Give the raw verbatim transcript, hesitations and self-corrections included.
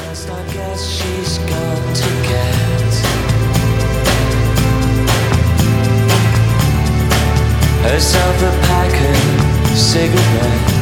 First, I guess she's gone to get herself a pack of cigarettes.